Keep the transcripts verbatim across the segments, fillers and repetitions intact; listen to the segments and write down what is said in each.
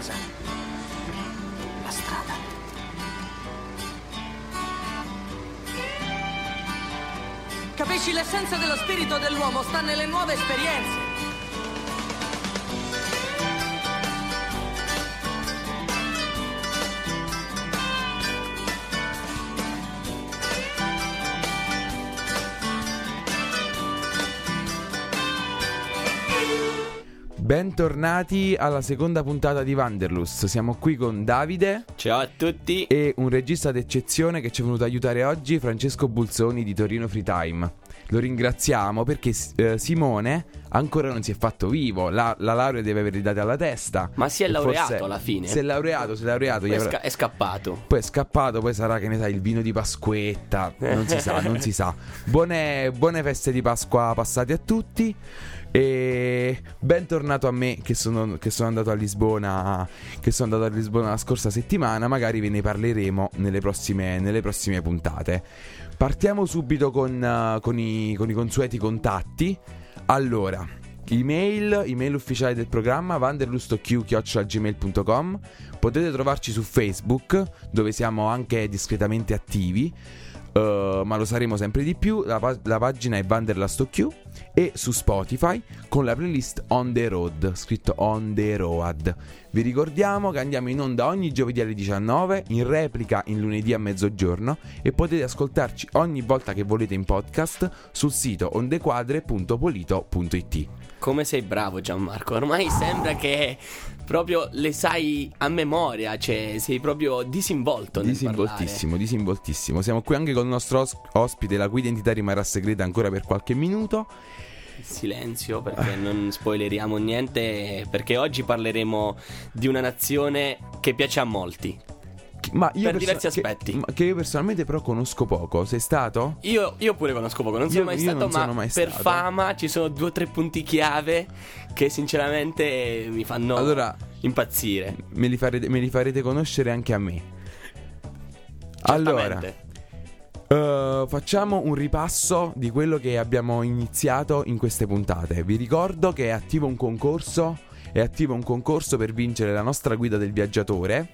casa. La strada. Capisci, l'essenza dello spirito dell'uomo sta nelle nuove esperienze. Bentornati alla seconda puntata di Wanderlust. Siamo qui con Davide. Ciao a tutti. E un regista d'eccezione che ci è venuto a aiutare oggi, Francesco Bulzoni di Torino Free Time. Lo ringraziamo perché eh, Simone ancora non si è fatto vivo. La, la laurea deve averli dati alla testa. Ma si è laureato alla fine. Si è laureato, si è laureato. Poi avrà... è, sca- è scappato. Poi è scappato, poi sarà, che ne sai, il vino di Pasquetta. Non si sa, non si sa. Buone, buone feste di Pasqua passate a tutti. E bentornato a me che sono, che sono andato a Lisbona Che sono andato a Lisbona la scorsa settimana. Magari ve ne parleremo nelle prossime, nelle prossime puntate. Partiamo subito con, uh, con, i, con i consueti contatti. Allora, email, email ufficiale del programma wanderlustq chiocciola gmail punto com. Potete trovarci su Facebook, dove siamo anche discretamente attivi. Uh, ma lo saremo sempre di più. La, pa- la pagina è Wanderlust e su Spotify con la playlist On The Road, scritto On The Road. Vi ricordiamo che andiamo in onda ogni giovedì alle diciannove, in replica in lunedì a mezzogiorno, e potete ascoltarci ogni volta che volete in podcast sul sito ondequadre punto polito punto it. Come sei bravo, Gianmarco, ormai sembra che proprio le sai a memoria, cioè sei proprio disinvolto nel Disinvoltissimo, parlare. disinvoltissimo. Siamo qui anche con il nostro os- ospite, la cui identità rimarrà segreta ancora per qualche minuto. Silenzio, perché non spoileriamo niente, perché oggi parleremo di una nazione che piace a molti. Ma io per perso- diversi aspetti che, ma che io personalmente però conosco poco. Sei stato? Io, io pure conosco poco, non sono Io- mai io stato, non ma sono mai per stato. fama ci sono due o tre punti chiave che sinceramente mi fanno Allora, impazzire. Me li farete, me li farete conoscere anche a me. Allora, Certamente. uh, facciamo un ripasso di quello che abbiamo iniziato in queste puntate. Vi ricordo che è attivo un concorso. È attivo un concorso per vincere la nostra guida del viaggiatore.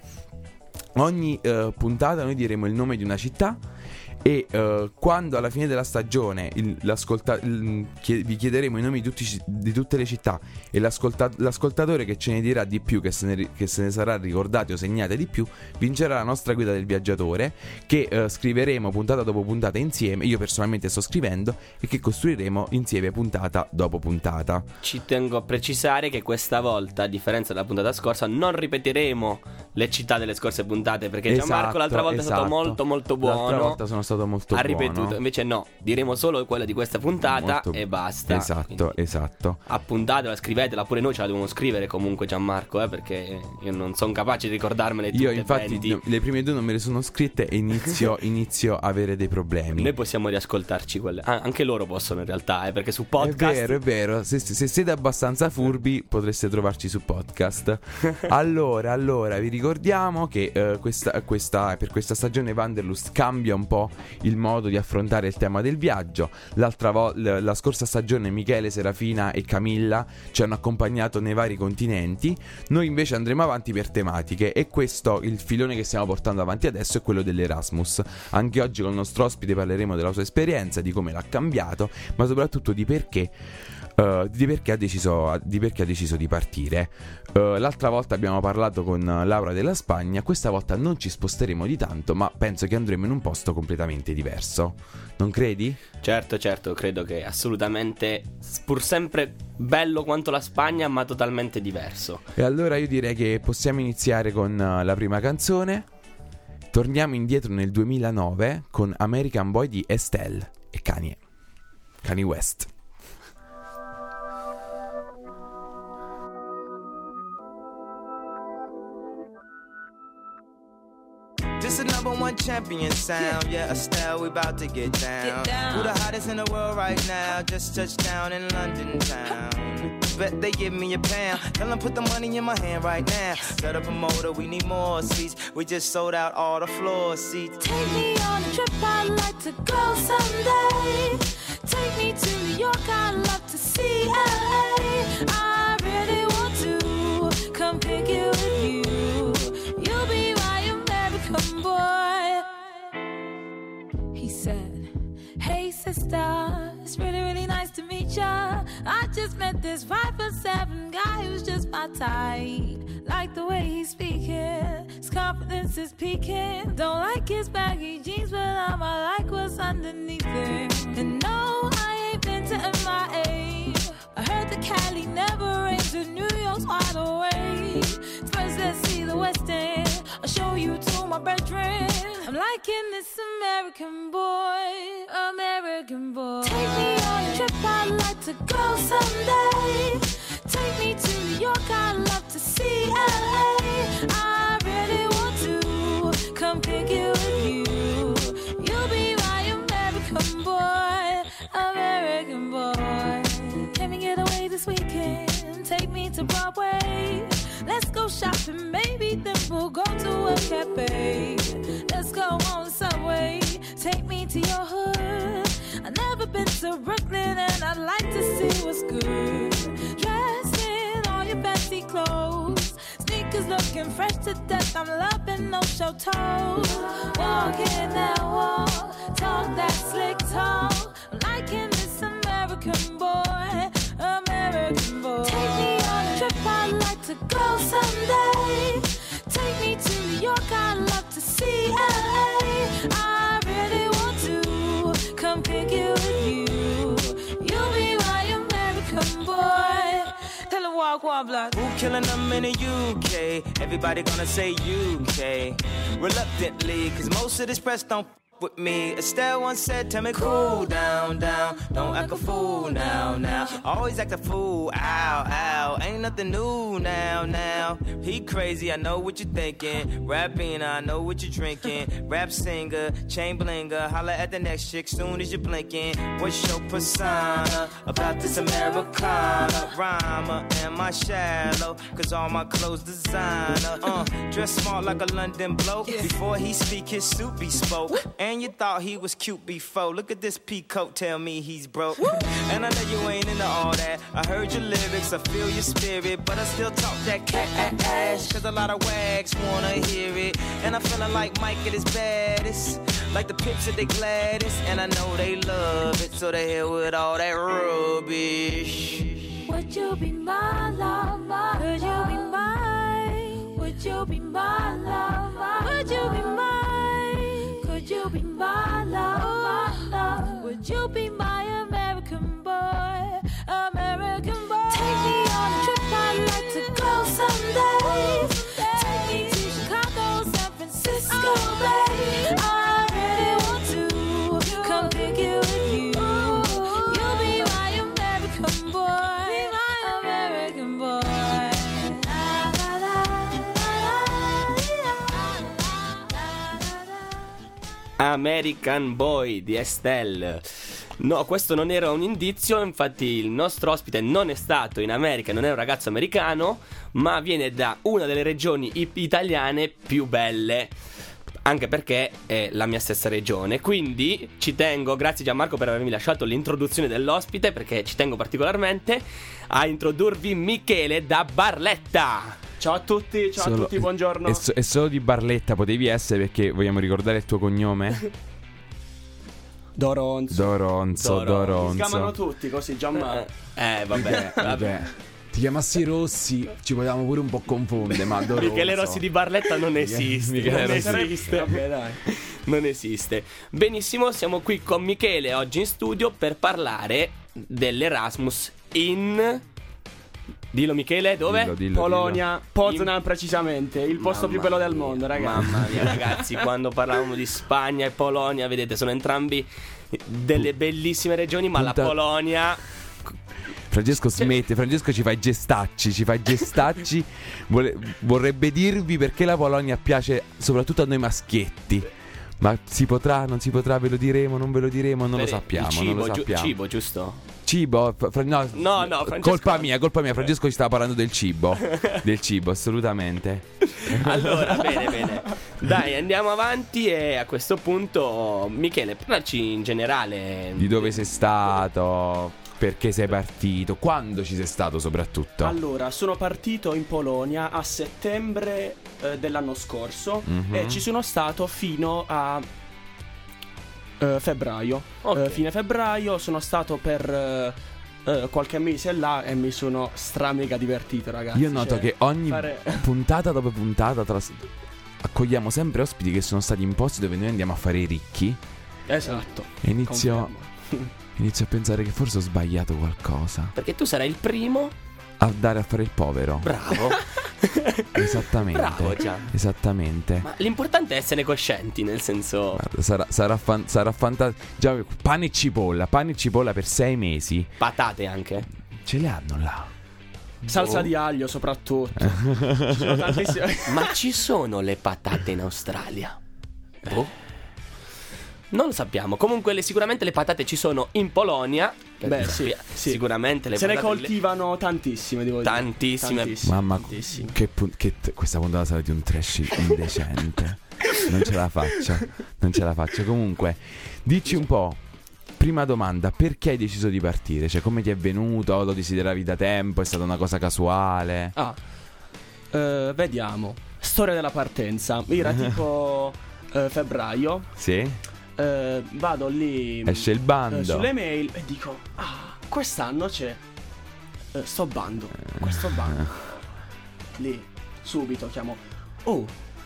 Ogni uh, puntata noi diremo il nome di una città e uh, quando alla fine della stagione il, l'ascolta- il, chie- vi chiederemo i nomi di, tutti, di tutte le città e l'ascolta- l'ascoltatore che ce ne dirà di più, che se ne, ri- che se ne sarà ricordate o segnate di più, vincerà la nostra guida del viaggiatore, che uh, scriveremo puntata dopo puntata insieme. Io personalmente sto scrivendo, e che costruiremo insieme puntata dopo puntata. Ci tengo a precisare che questa volta, a differenza della puntata scorsa, non ripeteremo le città delle scorse puntate, perché Esatto, Gianmarco l'altra volta esatto. è stato molto molto buono. L'altra volta sono stato molto ha buono. ripetuto, invece no, diremo solo quella di questa puntata Molto- e basta. Esatto, Quindi esatto. appuntatela, scrivetela, pure noi ce la dobbiamo scrivere comunque, Gianmarco, eh, perché io non sono capace di ricordarmele tutte. Io infatti venti. no, le prime due non me le sono scritte e inizio, inizio a avere dei problemi. Noi possiamo riascoltarci quelle. Ah, anche loro possono in realtà, eh, perché su È podcast. vero, è vero. Se, se siete abbastanza furbi potreste trovarci su podcast. Allora, allora, vi ricordiamo che eh, questa, questa, per questa stagione Wanderlust cambia un po' il modo di affrontare il tema del viaggio. L'altra volta, la scorsa stagione, Michele, Serafina e Camilla ci hanno accompagnato nei vari continenti. Noi invece andremo avanti per tematiche, e questo, il filone che stiamo portando avanti adesso, è quello dell'Erasmus. Anche oggi con il nostro ospite parleremo della sua esperienza, di come l'ha cambiato, ma soprattutto di perché Uh, di, perché ha deciso, di perché ha deciso di partire. Uh, l'altra volta abbiamo parlato con Laura della Spagna. Questa volta non ci sposteremo di tanto, ma penso che andremo in un posto completamente diverso. Non credi? Certo, certo, credo che assolutamente, pur sempre bello quanto la Spagna, ma totalmente diverso. E allora io direi che possiamo iniziare con uh, la prima canzone. Torniamo indietro nel duemilanove con American Boy di Estelle e Kanye Kanye West. This is number one champion sound. Yeah, Estelle, we about to get down. Get down. Who the hottest in the world right now? Just touched down in London town. Bet they give me a pound. Tell them put the money in my hand right now. Set up a motor, we need more seats. We just sold out all the floor seats. Take me on a trip, I'd like to go someday. Take me to New York, I'd love to see L A. I really want to come pick you with you. I just met this five foot seven guy who's just my type. Like the way he's speaking, his confidence is peaking. Don't like his baggy jeans, but I'ma like what's underneath it. And no, I ain't been to M I A. I heard the Cali never rains, and New York's wide awake. First, let's see the West End. I'll show you to my bedroom. I'm liking this American boy, American boy. Take me on a trip, I'd like to go someday. Take me to New York, I'd love to see L A. I really want to come pick it with you. You'll be my American boy, American boy. Can we get away this weekend? Take me to Broadway. Let's go shopping, maybe then we'll go to a cafe. Let's go on the subway, take me to your hood. I've never been to Brooklyn and I'd like to see what's good. Dressed in all your fancy clothes, sneakers looking fresh to death. I'm loving no show toes. Walking that wall, talk that slick talk. I'm liking this American boy, American boy. Take me on a trip, I'd like to go someday. Take me to New York, I'd love to see L A. I really want to come pick it with you. You'll be my American boy. Tell him walk one block. Who killing them in the U K? Everybody gonna say U K. Reluctantly, cause most of this press don't with me. Estelle once said, tell me cool down, down. Don't act a fool now, now. Always act a fool, ow, ow. Ain't nothing new now, now. He crazy, I know what you're thinking. Rapping, I know what you're drinking. Rap singer, chain blinger. Holla at the next chick soon as you're blinking. What's your persona about this Americana? Rhymer, am I shallow? Cause all my clothes designer. Uh, dress smart like a London bloke. Before he speak, his suit be spoke. And you thought he was cute before. Look at this peacoat, tell me he's broke. And I know you ain't into all that. I heard your lyrics, I feel your spirit, but I still talk that cat ass. Cause a lot of wags wanna hear it. And I'm feeling like Mike at his baddest. Like the pips at the gladdest. And I know they love it, so they hell with all that rubbish. Would you be my lover? Could you be mine? Would you be my lover? Would you be mine? Would you be my love? Would you be my American boy? American boy. Take me on a trip, I'd like to go someday. Take me to Chicago, San Francisco, babe. I really want to come pick it with you. You'll be my American boy, my American boy. American Boy di Estelle. No, questo non era un indizio, infatti il nostro ospite non è stato in America, non è un ragazzo americano, ma viene da una delle regioni italiane più belle, anche perché è la mia stessa regione. Quindi ci tengo, grazie Gianmarco per avermi lasciato l'introduzione dell'ospite, perché ci tengo particolarmente a introdurvi Michele da Barletta. Ciao a tutti, ciao Solo- a tutti, buongiorno. E, so- e solo di Barletta potevi essere, perché vogliamo ricordare il tuo cognome? Doronzo. Doronzo, Doronzo. Mi Doronzo. chiamano tutti così, Gianmarco. Eh, vabbè, vabbè. Vabbè. Ti chiamassi Rossi, ci potevamo pure un po' confondere, ma Doronzo. Michele Rossi di Barletta non esiste. Michele non Rossi. esiste. Vabbè, dai. Non esiste. Benissimo, siamo qui con Michele oggi in studio per parlare dell'Erasmus in... Dillo Michele, dove? Dillo, dillo, Polonia, Poznan precisamente, il posto Mamma più bello del mia, mondo, ragazzi. Mamma mia, ragazzi, quando parlavamo di Spagna e Polonia, vedete, sono entrambi delle bellissime regioni, ma Punta- la Polonia... Francesco smette, Francesco ci fa i gestacci, ci fa i gestacci. Vole- vorrebbe dirvi perché la Polonia piace soprattutto a noi maschietti. Ma si potrà, non si potrà, ve lo diremo, non ve lo diremo, non lo Vede, sappiamo, il cibo, non lo giu- sappiamo. cibo, giusto? Cibo? Fra- no, No, no, Francesco- colpa mia, colpa mia, Francesco ci stava parlando del cibo. Del cibo, assolutamente. Allora, bene, bene. Dai, andiamo avanti e a questo punto, Michele, parlaci in generale. Di dove sei stato? Perché sei partito? Quando ci sei stato soprattutto? Allora, sono partito in Polonia a settembre eh, dell'anno scorso Mhm. e ci sono stato fino a eh, febbraio. Ok. Eh, fine febbraio sono stato per eh, eh, qualche mese là e mi sono stra mega divertito, ragazzi. Io noto cioè, che ogni fare... puntata dopo puntata tras- accogliamo sempre ospiti che sono stati in posti dove noi andiamo a fare i ricchi. Esatto. E inizio, confermo. inizio a pensare che forse ho sbagliato qualcosa. Perché tu sarai il primo a dare a fare il povero. Bravo. Esattamente. Bravo, già. Esattamente. Ma l'importante è essere coscienti, nel senso... Guarda, sarà, sarà, fan, sarà fantastico. Già, pane e cipolla. Pane e cipolla per sei mesi. Patate anche. Ce le hanno là. Salsa Oh. di aglio soprattutto. Ci sono tantissime. Ma ci sono le patate in Australia? Boh. Non lo sappiamo. Comunque le, sicuramente le patate ci sono in Polonia. Beh, sì, sì. Sicuramente le Se ne patate coltivano tantissime, devo dire. Tantissime. Tantissime. Mamma, Tantissime. che, pun- che t- questa puntata sarà di un trash indecente. Non ce la faccio. Non ce la faccio. Comunque, dici un po'. Prima domanda, perché hai deciso di partire? Cioè, come ti è venuto? Lo desideravi da tempo? È stata una cosa casuale? Ah, eh, vediamo. Storia della partenza. Era tipo eh, febbraio. Sì? Eh, vado lì. Esce il bando. eh, sulle mail e dico: ah, quest'anno c'è eh, sto bando. Questo bando. Lì, subito chiamo. Oh,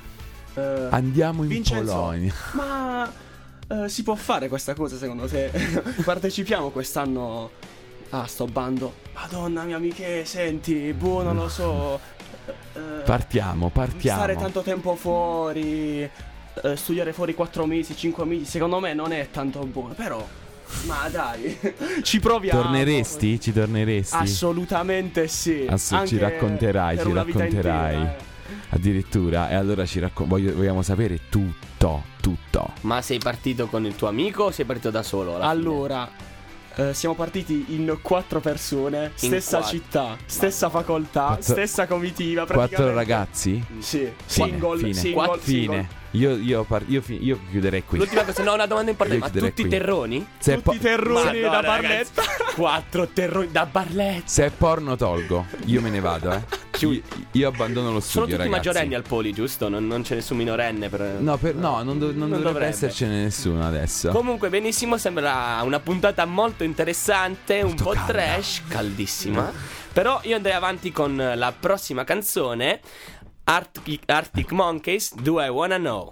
eh, Andiamo in Vincenzo, Polonia. Ma eh, si può fare questa cosa secondo te? Partecipiamo quest'anno a sto bando? Madonna mia, amiche, senti, boh, non lo so. eh, Partiamo, partiamo. Stare tanto tempo fuori, eh, studiare fuori quattro mesi, cinque mesi, secondo me non è tanto buono. Però, ma dai, ci proviamo. Torneresti? Ci torneresti? Assolutamente sì. Ass- Anche ci racconterai, per ci una vita racconterai. intera, eh. Addirittura. E allora ci raccon- voglio- vogliamo sapere tutto, tutto. Ma sei partito con il tuo amico o sei partito da solo? alla fine? Allora, eh, siamo partiti in quattro persone, stessa quattro. città, stessa facoltà, Quattro- stessa comitiva. Quattro praticamente. ragazzi? Sì, Fine, single, fine. single, Quattro- single. Fine. Io, io, par- io, fi- io chiuderei qui. L'ultima cosa, no, una domanda importante. Io Ma chiuderei tutti qui. terroni? Se è, Tutti i po- terroni da Madonna, Barletta. ragazzi. Quattro terroni da Barletta. se è porno tolgo. Io me ne vado, eh. Io, io abbandono lo Sono studio, tutti ragazzi. maggiorenni al poli, giusto? Non, non c'è nessun minorenne per... No, per- no, non, do- non Non dovrebbe, dovrebbe. essercene nessuno adesso. Comunque benissimo, sembra una puntata molto interessante, Molto un po' calda. trash, caldissima. Però io andrei avanti con la prossima canzone, Arctic, Arctic Monkeys, Do I Wanna Know?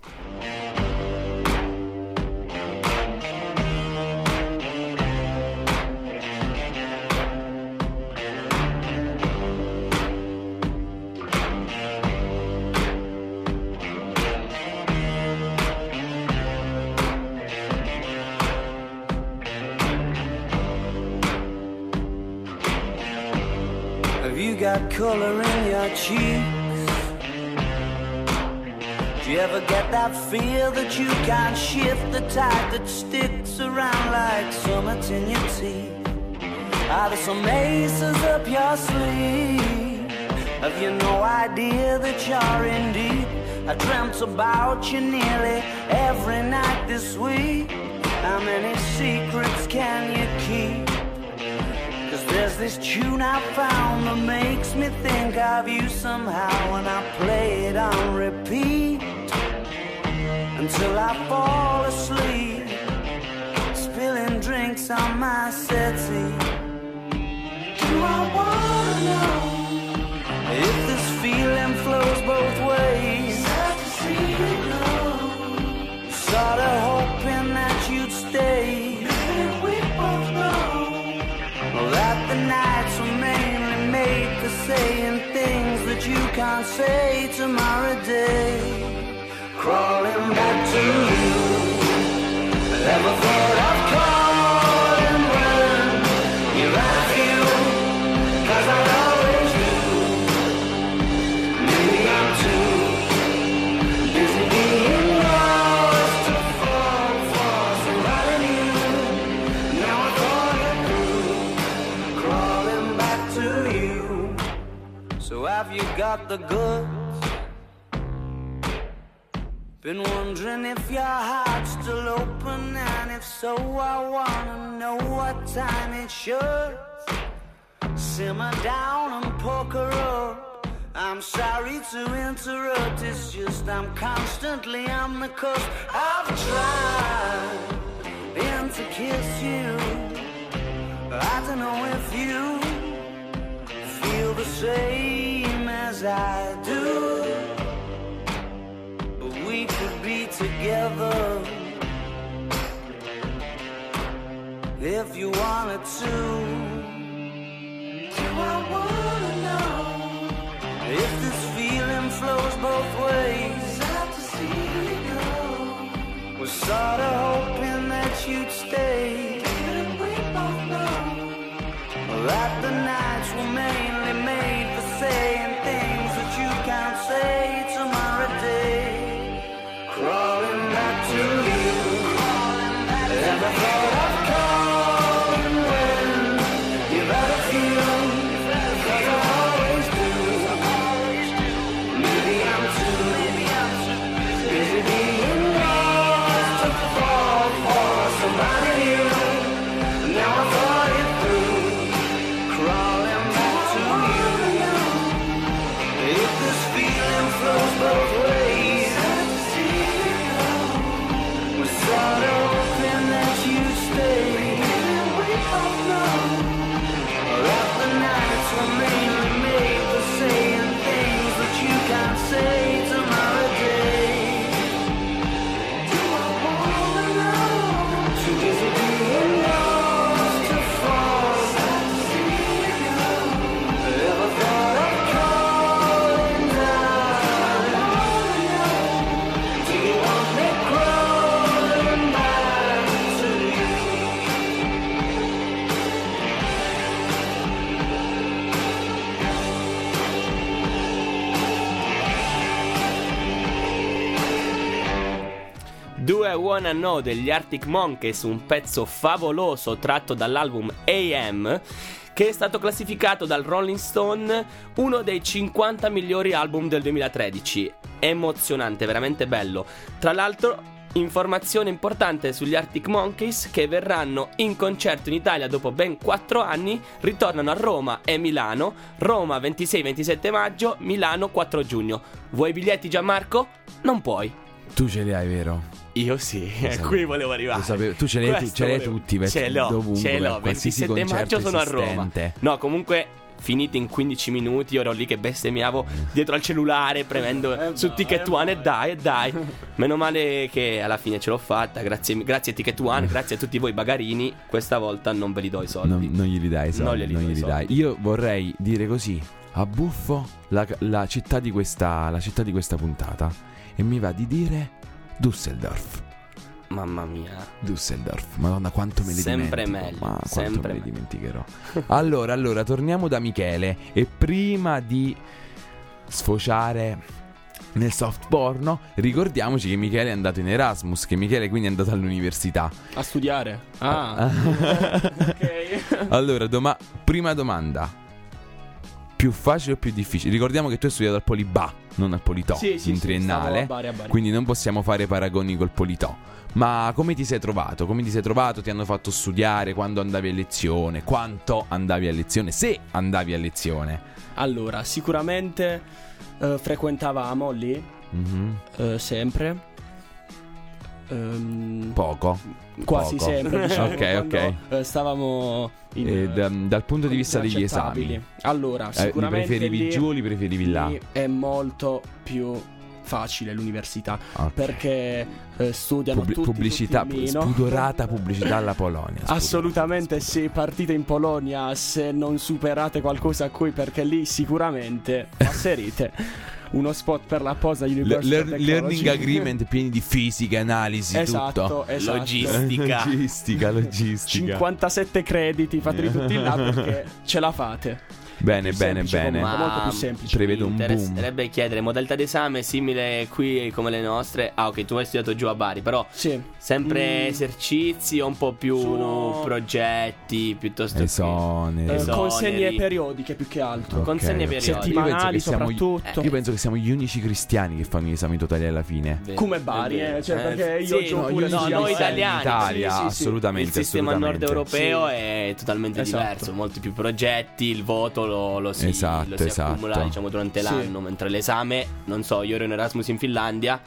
Have you got color in your cheeks? Do you ever get that feel that you can't shift, the tide that sticks around like summits in your teeth? Are there some aces up your sleeve? Have you no idea that you're in deep? I dreamt about you nearly every night this week. How many secrets can you keep? Cause there's this tune I found that makes me think of you somehow, and I play it on repeat until I fall asleep, spilling drinks on my settee. Do I wanna know if this feeling flows both ways? Sad to see you go. Sorta hoping that you'd stay. Maybe we both know that the nights were mainly made for saying things that you can't say tomorrow day. Crawling back to you, never thought I'd call and run. You're right here, cause I always do. Maybe I'm too busy being lost to fall for somebody new. Now I thought it through, crawling back to you. So have you got the goods? Been wondering if your heart's still open, and if so, I wanna know what time it should. Simmer down and poker up. I'm sorry to interrupt, it's just I'm constantly on the cusp. I've tried been to kiss you, I don't know if you feel the same as I do, but we could be together if you wanted to. Do I wanna know if this feeling flows both ways? Out to see you go. Was sorta hoping that you'd stay. Didn't we both know that the nights were mainly made for saying things that you can't say tomorrow day? Crawling back to you. Ever thought of calling when you've had a few? Cause I always do. Maybe I'm too busy being lost to fall for somebody new. Now I thought it through. Crawling back to you. If this feeling flows both ways, we're sort of hoping that you stay. We both know that the nights were mainly made for saying things that you can't say tomorrow day. Do I wanna know? Too busy being lost to fall. Ever thought of calling down? Do you want me crawling back to you? Do I Wanna Know degli Arctic Monkeys, un pezzo favoloso tratto dall'album A M, che è stato classificato dal Rolling Stone uno dei cinquanta migliori album del duemilatredici. Emozionante, veramente bello. Tra l'altro, informazione importante sugli Arctic Monkeys, che verranno in concerto in Italia dopo ben quattro anni. Ritornano a Roma e Milano. Roma ventisei ventisette maggio, Milano quattro giugno. Vuoi i biglietti, Gianmarco? Non puoi. Tu ce li hai, vero? Io sì, sapevo. qui volevo arrivare. Lo sapevo. Tu ce li hai, tu- Questo ce li hai volevo- tutti, perché Ce l'ho, dovunque, ce l'ho. qualsiasi ventisette maggio concerto sono a Roma. esistente. No, comunque finiti in quindici minuti, io ero lì che bestemmiavo dietro al cellulare, premendo Eh su dai, Ticket eh One e dai. dai, e dai. Meno male che alla fine ce l'ho fatta. Grazie, grazie a Ticket One, grazie a tutti voi bagarini. Questa volta non ve li do i soldi. Non, non glieli dai i soldi, Non glieli non do i glieli dai. soldi. Io vorrei dire così, a buffo, la, la città di questa, la città di questa puntata. E mi va di dire Düsseldorf. Mamma mia. Düsseldorf, madonna quanto me li Sempre dimentico. meglio, Ma quanto sempre me li meglio. dimenticherò. Allora, allora, torniamo da Michele. E prima di sfociare nel soft porno, ricordiamoci che Michele è andato in Erasmus, che Michele quindi è andato all'università. A studiare. Ah, ok. Allora, doma- prima domanda. Più facile o più difficile? Ricordiamo che tu hai studiato al Polibà, non al Politò, Sì, sì, in sì, triennale, stavo a Bari, a Bari. quindi non possiamo fare paragoni col Politò. Ma come ti sei trovato? Come ti sei trovato? Ti hanno fatto studiare? Quando andavi a lezione? Quanto andavi a lezione? Se andavi a lezione? Allora, sicuramente eh, frequentavamo lì Mhm. eh, sempre. Ehm, Poco. quasi Poco. sempre, diciamo, Ok, quando, ok. eh, stavamo in, E da- dal punto di vista degli accettabili. esami, Allora, eh, li sicuramente preferivi lì, giù o li preferivi là? lì è molto più facile l'università, Ok. perché eh, studiano Pubblic- tutti, pubblicità, tutti in mino. spudorata pubblicità alla Polonia. spudorata. Assolutamente sì, partite in Polonia se non superate qualcosa qui, perché lì sicuramente passerete. Uno spot per la posa Le- University lear- of Technology. learning agreement pieni di fisica, analisi, Esatto, tutto. esatto. Logistica. Logistica, logistica. cinquantasette crediti, fateli tutti là perché ce la fate. Bene, Più bene, semplice bene. comunque. molto più semplice. Prevedo un Mi boom. interesserebbe chiedere modalità d'esame simile qui come le nostre. Ah, ok, tu hai studiato giù a Bari, però Sì. sempre Mm. esercizi o un po' più Sono- progetti piuttosto che Esoneri. Eh, Esoneri. consegne periodiche più che altro. Ok, consegne ok. periodiche. Io penso che Settimanali siamo- soprattutto. Io penso che siamo gli unici cristiani che fanno gli esami totali alla fine. Vero, Come è Bari, vero. eh, cioè, perché io sì, giù no, pure no, ci noi siamo italiani. In Italia, sì, sì, sì. assolutamente. Il sistema nord assolutamente. europeo Sì. è totalmente Esatto. diverso, molti più progetti, il voto lo, lo si, Esatto, lo si esatto. accumula diciamo durante Sì. l'anno, mentre l'esame, non so, io ero in Erasmus in Finlandia,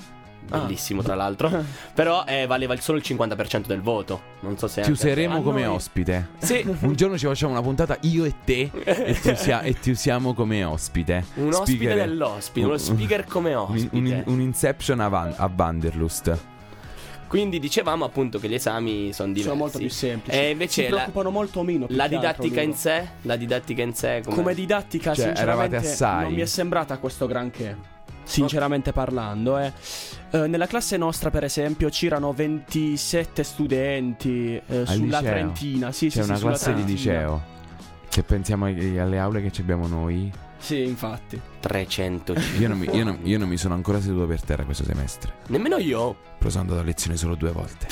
bellissimo tra l'altro. Però eh, valeva solo il cinquanta per cento del voto. Non so se ti anche useremo a come noi. ospite. Sì. Un giorno ci facciamo una puntata io e te e ti, usia- e ti usiamo come ospite. Un ospite Speaker- dell'ospite, uno speaker come ospite. Un, un, un Inception a, Van- a Vanderlust. Quindi dicevamo appunto che gli esami sono diversi. Sono molto più semplici. E invece si la, preoccupano molto meno. più la che altro didattica loro. in sé, la didattica in sé come, Come didattica, Cioè, sinceramente, eravate assai. non mi è sembrata questo granché. Sinceramente parlando, eh. Eh, nella classe nostra, per esempio, c'erano ventisette studenti eh, Al sulla liceo? trentina. Sì, C'è sì, una sì, sulla classe di trentina. liceo. Se pensiamo ai- alle aule che ci abbiamo noi. Sì, infatti. trecento. Io non, mi, io, non, io non mi sono ancora seduto per terra questo semestre. Nemmeno io. Però sono andato a lezione solo due volte.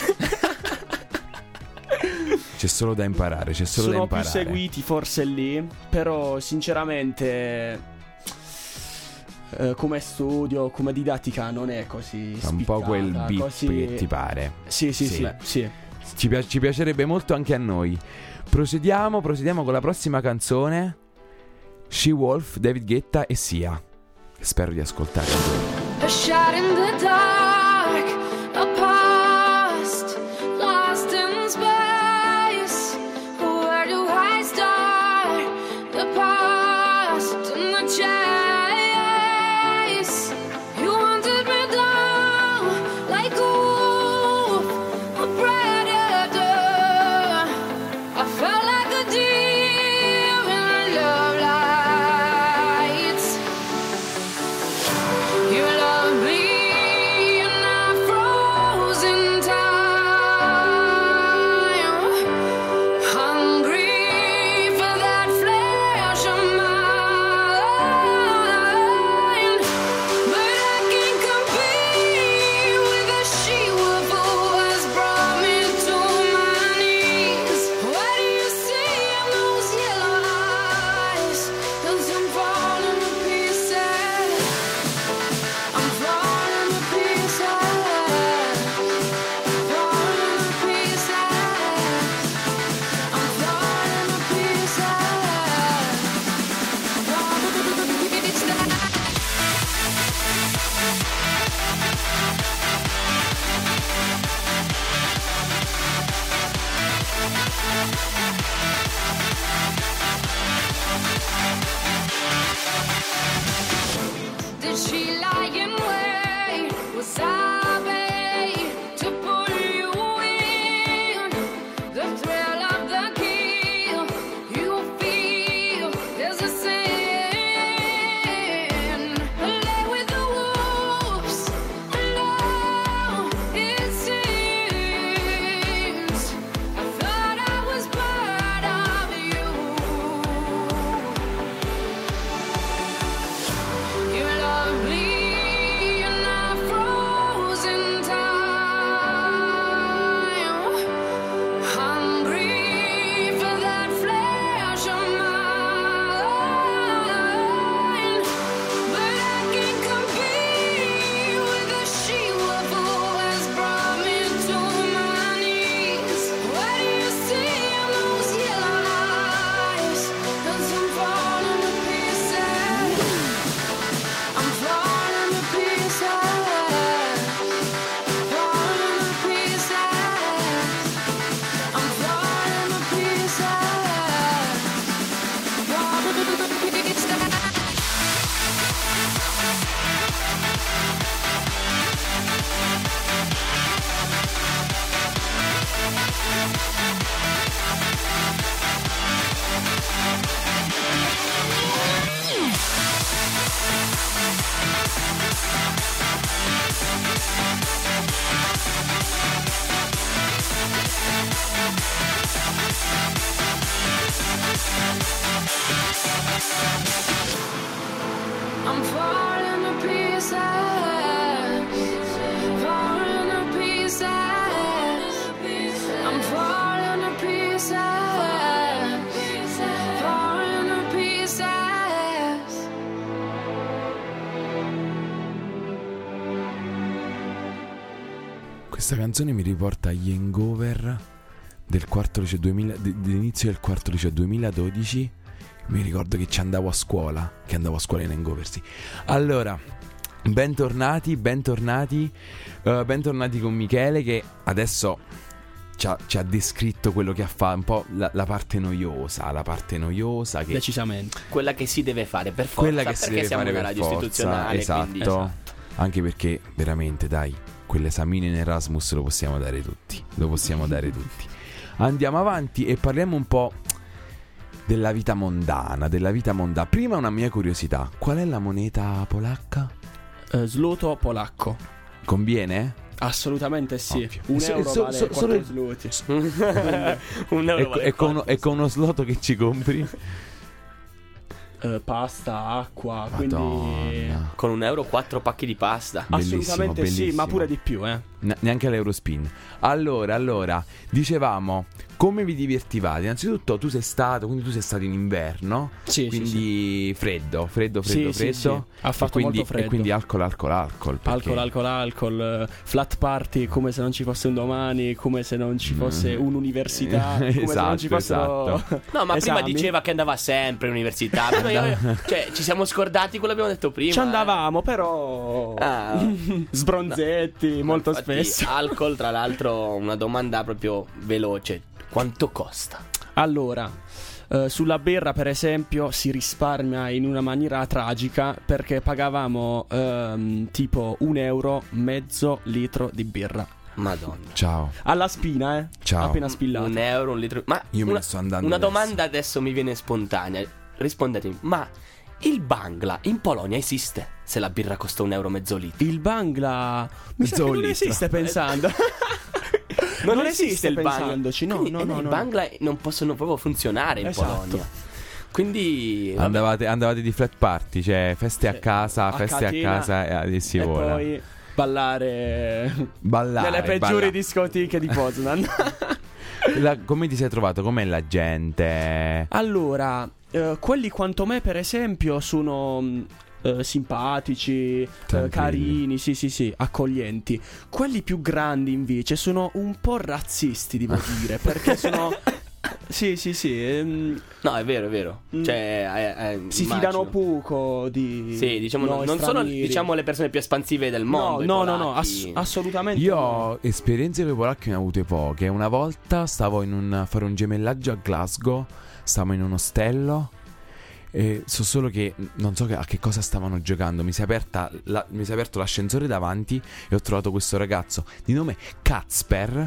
C'è solo da imparare, c'è solo da Sono più imparare. seguiti forse lì, però sinceramente eh, come studio, come didattica non è così È un spiccata, po' quel beat così... che ti pare. Sì, sì, Sì. sì, sì. Ci, pi- ci piacerebbe molto anche a noi. Procediamo, procediamo con la prossima canzone. She-Wolf, David Guetta e Sia. Spero di ascoltare. A shot in the dark, a past lost in space. Where do I start? The past and the chase. You wanted me down like a wolf, a predator. I felt like a deer in love lights. You love me and I froze in time, hungry for that flesh of mine, but I can't compete with a she-wolf who has brought me to my knees. What do you see in those yellow eyes? 'Cause I'm falling to pieces. I'm falling to pieces, falling to pieces. I'm falling to pieces, falling to pieces. Did she lie in wait? Was I bait to pull you in? The thrill of the kill, you feel there's a sin. Lay with the wolves, alone it seems. I thought I was part of you. You love me and I froze in time, hungry for that flesh of mine, but I can't compete with a she-wolf who has brought me to my knees. What do you see in those yellow eyes? 'Cause I'm falling to pieces. I'm falling to pieces, falling to pieces. I'm falling to pieces, falling to pieces. I'm falling to pieces, falling to pieces. I'm falling to pieces, falling to pieces. Questa canzone mi riporta agli hangover del quarto liceo duemila, de- dell'inizio del quarto liceo duemiladodici. Mi ricordo che ci andavo a scuola, che andavo a scuola in hangover, sì. Allora, bentornati, bentornati, uh, bentornati con Michele che adesso ci ha, ci ha descritto quello che ha fatto, un po' la, la parte noiosa, la parte noiosa che... Decisamente. Quella che si deve fare per forza, Quella che si perché deve siamo fare una per radio forza, istituzionale, esatto. quindi esatto. Anche perché veramente, dai, quell'esamino in Erasmus lo possiamo dare tutti, lo possiamo dare tutti. Andiamo avanti e parliamo un po' della vita mondana, della vita mondana. Prima una mia curiosità, qual è la moneta polacca? Uh, zloto polacco. Conviene? Assolutamente sì. Ovvio. Un So- euro so- vale so- quattro solo il- zloti. Un euro E, vale e, con uno, quattro. e con uno slotto che ci compri? Uh, pasta, acqua, quindi Madonna. Con un euro quattro pacchi di pasta. Bellissimo, assolutamente sì, bellissimo. ma pure di più, eh. Ne- neanche l'Eurospin. Allora, allora, dicevamo, come vi divertivate? Innanzitutto tu sei stato, quindi tu sei stato in inverno, Sì, quindi freddo, freddo, freddo, Sì, sì, freddo. sì. Ha fatto e quindi, molto freddo. E quindi alcol, alcol, alcol. perché- Alcol, alcol, alcol, eh, flat party come se non ci fosse un domani, come se non ci fosse un'università, come se non Esatto, ci fossero esatto. No, ma prima esami. diceva che andava sempre all'università. Prima io- cioè, ci siamo scordati quello che abbiamo detto prima. Ci andavamo, però Ah. sbronzetti molto Infatti, spesso. Alcol, tra l'altro, una domanda proprio veloce. Quanto costa? Allora, eh, sulla birra per esempio si risparmia in una maniera tragica perché pagavamo ehm, tipo un euro mezzo litro di birra. Madonna. Ciao. Alla spina, eh? Ciao. Appena spillato. Un euro, un litro. Ma Io me una, ne sto andando Una adesso. domanda adesso mi viene spontanea. Rispondetemi, ma il Bangla in Polonia esiste? Se la birra costa un euro mezzo litro. Il Bangla mi sa Mezzo che non litro. esiste pensando. Non esiste il Bangla. pensandoci, no, Quindi, no, eh, no, I no. Bangla non possono proprio funzionare in Esatto. Polonia. Quindi vabbè. Andavate, andavate di flat party, cioè feste a Sì. casa, A feste catena, a casa e, e si e vola. poi ballare Ballare, nelle peggiori ballare. discoteche di Poznan. La- come ti sei trovato? Com'è la gente? Allora, eh, quelli quanto me per esempio sono mh, eh, simpatici, eh, Tranquilli. carini, sì sì sì, accoglienti. Quelli più grandi invece sono un po' razzisti, devo dire, perché sono... Sì sì sì, ehm, No, è vero, è vero. Mm. Cioè, eh, eh, si immagino. fidano poco di... Sì, diciamo, noi non sono stranieri. diciamo le persone più espansive del mondo. No, i no, no, no, polacchi. ass- assolutamente Io no. esperienze con i polacchi ne ho avute poche. Una volta stavo in un, a fare un gemellaggio a Glasgow, stavo in un ostello e so solo che non so che- a che cosa stavano giocando. Mi si è aperta la- mi si è aperto l'ascensore davanti e ho trovato questo ragazzo di nome Kacper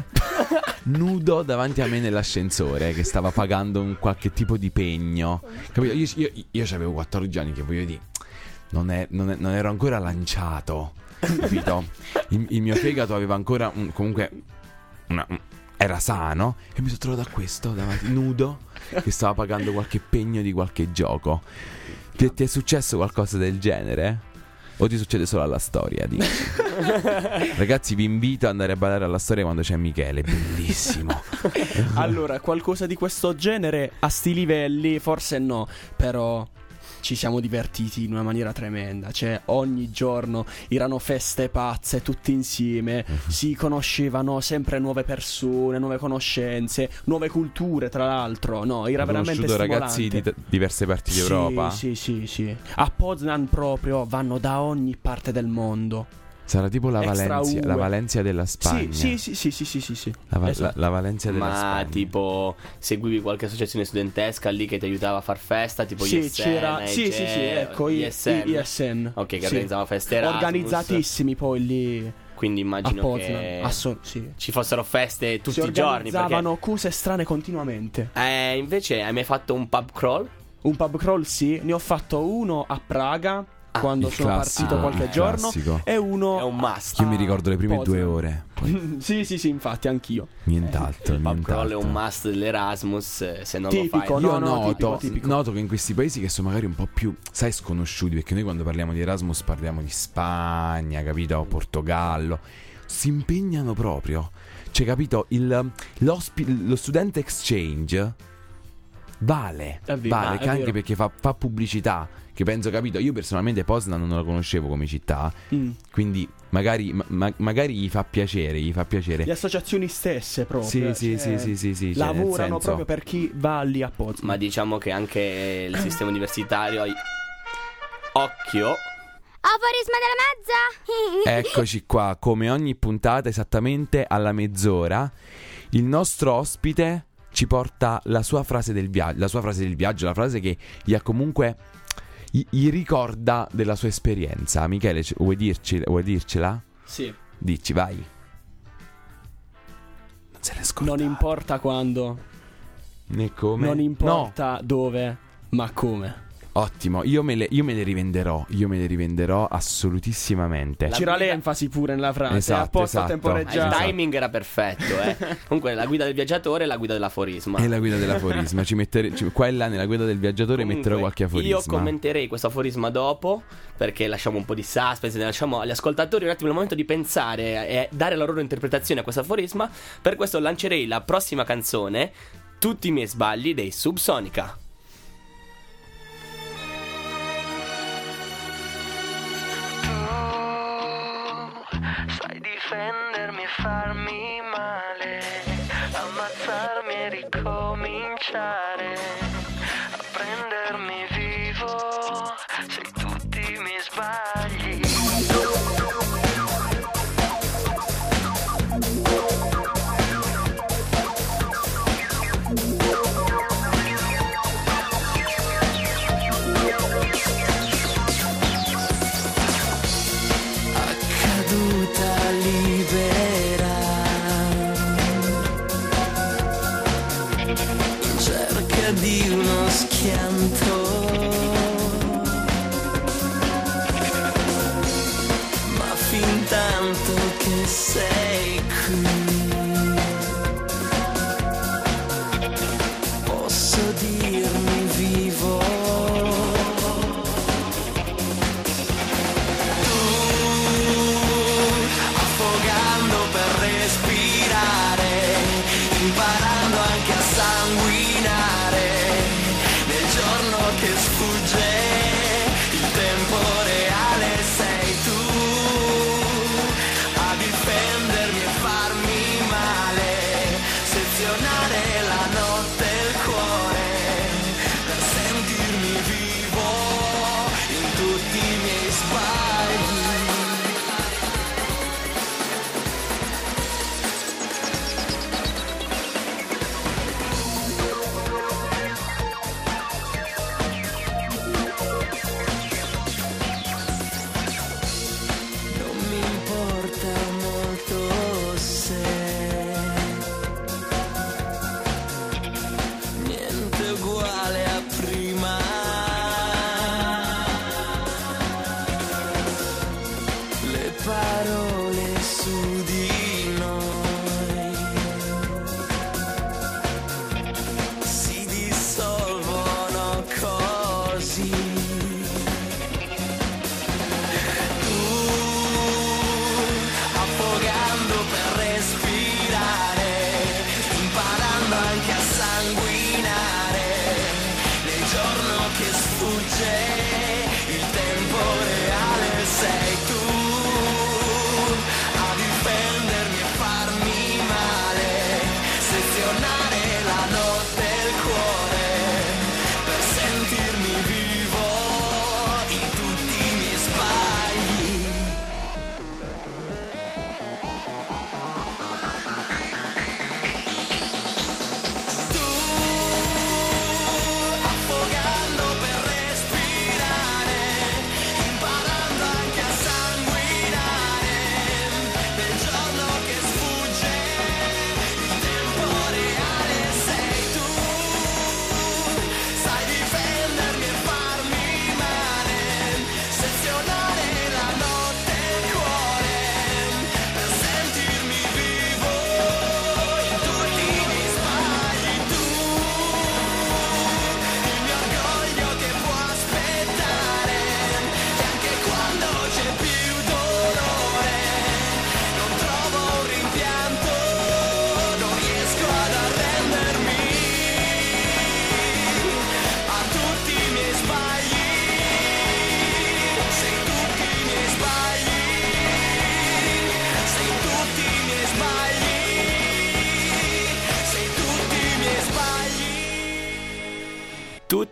nudo davanti a me nell'ascensore che stava pagando un qualche tipo di pegno. Capito? Io, io, io avevo quattordici anni, che voglio dire, non, è- non è- non ero ancora lanciato. Capito? Il, il mio fegato aveva ancora un- comunque una- un- era sano e mi sono trovato a questo davanti, nudo, che stava pagando qualche pegno di qualche gioco. Ti, ti è successo qualcosa del genere? O ti succede solo alla storia? Dici? Ragazzi, vi invito ad andare a ballare alla storia quando c'è Michele, bellissimo. Allora, qualcosa di questo genere a sti livelli forse no, però ci siamo divertiti in una maniera tremenda. Cioè, ogni giorno erano feste pazze tutti insieme, si conoscevano sempre nuove persone, nuove conoscenze, nuove culture, tra l'altro. No, era Ho veramente conosciuto stimolante. ragazzi di t- diverse parti Sì, d'Europa. sì, sì, sì. A Poznan proprio vanno da ogni parte del mondo. Sarà tipo la Extra Valencia, U E. la Valencia della Spagna. Sì, sì, sì, sì, sì, sì, sì. La, va- Esatto. la- la Valencia della Ma Spagna. tipo seguivi qualche associazione studentesca lì che ti aiutava a far festa, tipo Sì, I S N, c'era. Sì, I G, sì, sì, ecco, I- I S N. I S N. Ok, che Sì. organizzava feste Erasmus. Organizzatissimi poi lì Quindi a immagino Poznan. che Asso- sì. ci fossero feste tutti Si i giorni. Perché organizzavano cose strane continuamente. eh, invece hai mai fatto un pub crawl? Un pub crawl sì, ne ho fatto uno a Praga quando il sono classico, partito qualche il giorno classico. e uno È un must. Io mi ricordo le prime Poznan. due ore. Poi Sì, sì, sì, infatti anch'io. nient'altro. Il pub crawl è nient'altro. un must dell'Erasmus. eh, Se non Tipico, lo fai, no, Io no, noto, tipico, tipico. noto che in questi paesi che sono magari un po' più, sai, sconosciuti, perché noi quando parliamo di Erasmus parliamo di Spagna, capito? Portogallo. Si impegnano proprio. Cioè, capito? Il, l'ospi- lo student exchange vale. È vero, vale, ah, è che anche vero. perché fa, fa pubblicità. Che penso, capito? Io personalmente Poznan non la conoscevo come città. Mm. Quindi magari, ma- ma- magari gli fa piacere, gli fa piacere. Le associazioni stesse proprio. Sì, eh, sì, cioè, sì, sì, sì, sì, cioè, nel lavorano senso- proprio per chi va lì a Poznan. ma diciamo che anche il sistema universitario. Occhio. Aforisma della mezza. Eccoci qua, come ogni puntata, esattamente alla mezz'ora, il nostro ospite ci porta la sua frase del viaggio, la sua frase del viaggio, la frase che gli ha comunque gli, gli ricorda della sua esperienza. Michele, vuoi dirci, vuoi dircela? Sì. Dici, vai. Non se ne scorda. Non importa quando, né come. non importa no. dove, ma come. Ottimo, io me, le, io me le rivenderò, io me le rivenderò assolutissimamente. C'era guida... l'enfasi pure nella frase, esatto, a posto esatto. a temporeggiare. Il timing era perfetto, eh. Comunque la guida del viaggiatore e la guida dell'aforisma. E la guida dell'aforisma, ci mettere, ci, qua e là nella guida del viaggiatore comunque, metterò qualche aforisma. Io commenterei questo aforisma dopo, perché lasciamo un po' di suspense, lasciamo agli ascoltatori un attimo il momento di pensare e dare la loro interpretazione a questo aforisma. Per questo lancerei la prossima canzone, Tutti i miei sbagli dei Subsonica. Sai difendermi e farmi male, ammazzarmi e ricominciare, a prendermi vivo, sei tutti i miei sbagli. Di uno schianto, ma fin tanto che sei qui, posso dirmi vivo. Tu, affogando per respirare, imparando anche a sanguinare, che sfugge il tempo reale, sei tu a difendermi e farmi male, sezionare la notte e il cuore per sentirmi vivo in tutti i miei sbagli.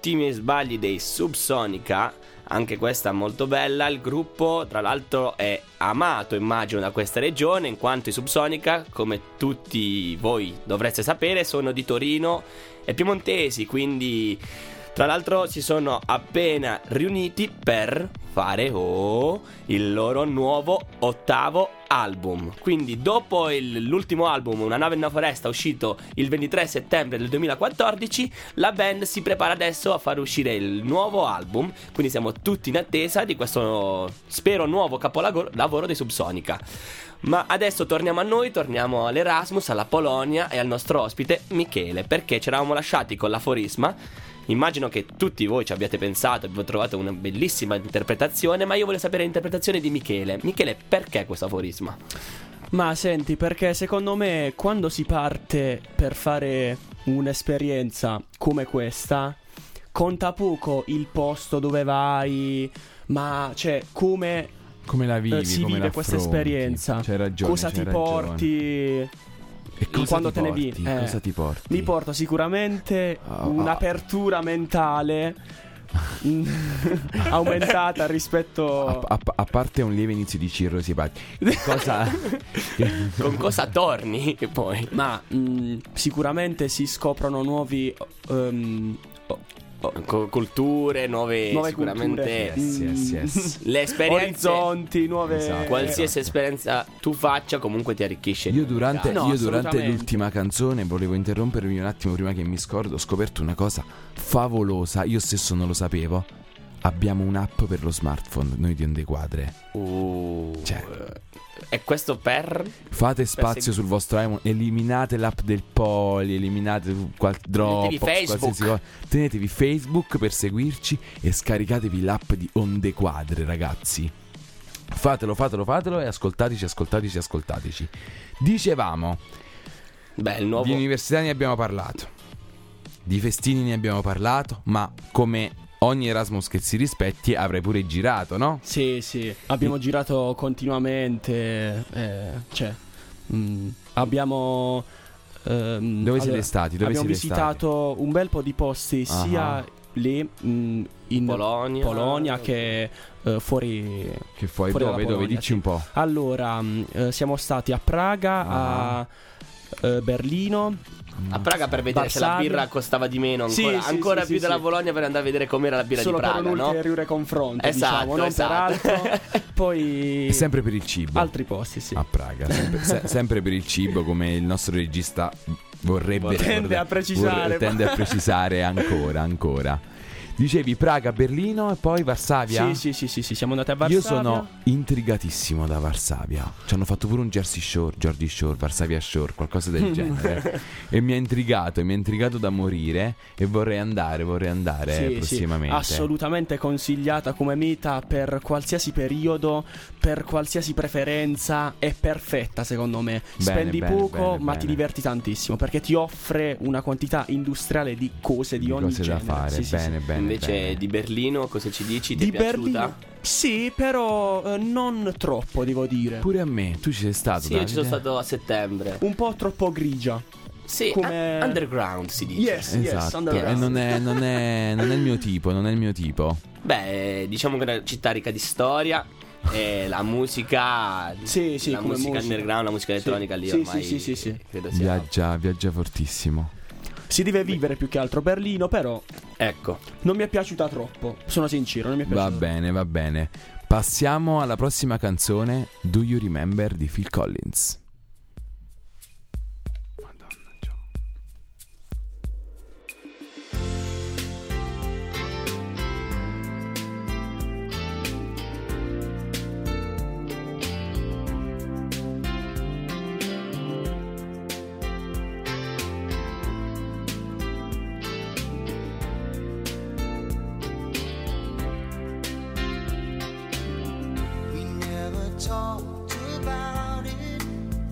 tutti i miei sbagli dei Subsonica. Anche questa molto bella. Il gruppo tra l'altro è amato, immagino, da questa regione, in quanto i Subsonica, come tutti voi dovreste sapere, sono di Torino e piemontesi. Quindi tra l'altro si sono appena riuniti per fare oh, il loro nuovo ottavo album. Quindi dopo il, l'ultimo album, Una nave in una foresta, uscito il ventitré settembre del duemilaquattordici, la band si prepara adesso a far uscire il nuovo album. Quindi siamo tutti in attesa di questo, spero, nuovo capolavoro dei Subsonica. Ma adesso torniamo a noi, torniamo all'Erasmus, alla Polonia e al nostro ospite Michele, perché ci eravamo lasciati con l'aforisma. Immagino che tutti voi ci abbiate pensato, abbiate trovato una bellissima interpretazione, ma io voglio sapere l'interpretazione di Michele. Michele, perché questo aforisma? Ma senti, perché secondo me quando si parte per fare un'esperienza come questa, conta poco il posto dove vai, ma cioè come, come la vivi, eh, si come vive la questa affronti. esperienza. C'hai ragione, cosa c'hai ti ragione. porti... E cosa quando ti te ne porti? vi eh, Cosa ti porti? Mi porto sicuramente Oh, un'apertura mentale aumentata rispetto a, a, a parte un lieve inizio di cirrosi epatica. Cosa Con cosa torni poi? ma mh, sicuramente si scoprono nuovi um, oh, oh, Co- culture, nuove, nuove sicuramente culture, Yes, yes, yes. le esperienze. orizzonti, nuove Esatto. Qualsiasi esperienza tu faccia comunque ti arricchisce. Io durante, No, io durante assolutamente. l'ultima canzone volevo interrompervi un attimo prima che mi scordo. Ho scoperto una cosa favolosa, io stesso non lo sapevo. Abbiamo un'app per lo smartphone, noi di Onde Quadre. Uh, Cioè, e questo per fate spazio segui- sul vostro iPhone, eliminate l'app del Poli, eliminate qual- Dropbox, Facebook. qualsiasi cosa. Tenetevi Facebook per seguirci e scaricatevi l'app di Onde Quadre, ragazzi. Fatelo, fatelo, fatelo e ascoltateci, ascoltateci, ascoltateci. Dicevamo, Beh, il nuovo di università ne abbiamo parlato, di festini ne abbiamo parlato, ma come ogni Erasmus che si rispetti avrei pure girato, no? Sì, sì, abbiamo girato continuamente, eh, cioè, mh, abbiamo... ehm, Dove siete stati? Dove abbiamo siete visitato un bel po' di posti, Ah. sia lì mh, in Polonia. Polonia che eh, fuori... Che fuori Fuori dove? dalla Dove? Polonia, Dici sì. un po'. Allora, mh, eh, siamo stati a Praga, Ah. a eh, Berlino. a Praga per vedere se la Varsavia. birra costava di meno Sì, ancora, sì, ancora sì, più sì, della sì. Bologna, per andare a vedere com'era la birra Solo di Praga, per un no? ulteriore confronto, Esatto, diciamo, non esatto. per altro. Poi E sempre per il cibo. altri posti, sì. A Praga, sempre, se- sempre per il cibo, come il nostro regista vorrebbe Tende vorrebbe- a precisare. vorre- tende a precisare ancora, ancora. Dicevi Praga, Berlino e poi Varsavia? Sì, sì, sì, sì, sì, siamo andati a Varsavia. Io sono intrigatissimo da Varsavia. Ci hanno fatto pure un Jersey Shore, Georgie Shore, Varsavia Shore, qualcosa del genere. E mi ha intrigato, e mi ha intrigato da morire. E vorrei andare, vorrei andare Sì, prossimamente. sì, assolutamente consigliata come meta per qualsiasi periodo, per qualsiasi preferenza. È perfetta secondo me. Bene, Spendi bene, poco bene, ma bene. ti diverti tantissimo, perché ti offre una quantità industriale di cose di, Di ogni cose da genere. fare, Sì, sì, bene, sì. bene. Invece bene. di Berlino cosa ci dici? Ti Di è piaciuta? Berlino sì, però eh, non troppo, devo dire. Pure a me, tu ci sei stato? Sì, io ci sono Davide? stato a settembre. Un po' troppo grigia. Sì, Come- un- underground si dice. Yes, yes, Esatto, underground. e non è, non, è, non è il mio tipo, non è il mio tipo. Beh, diciamo che è una città ricca di storia. E la musica, Sì, sì, la come musica musica. underground, la musica Sì, elettronica lì sì, ormai sì, sì, sì, sì. credo sia. Viaggia, viaggia fortissimo. Si deve vivere più che altro Berlino, però Ecco, non mi è piaciuta troppo. Sono sincero, non mi è piaciuta. Va bene, va bene. Passiamo alla prossima canzone, Do You Remember di Phil Collins. Madonna, Gio. We never talked about it.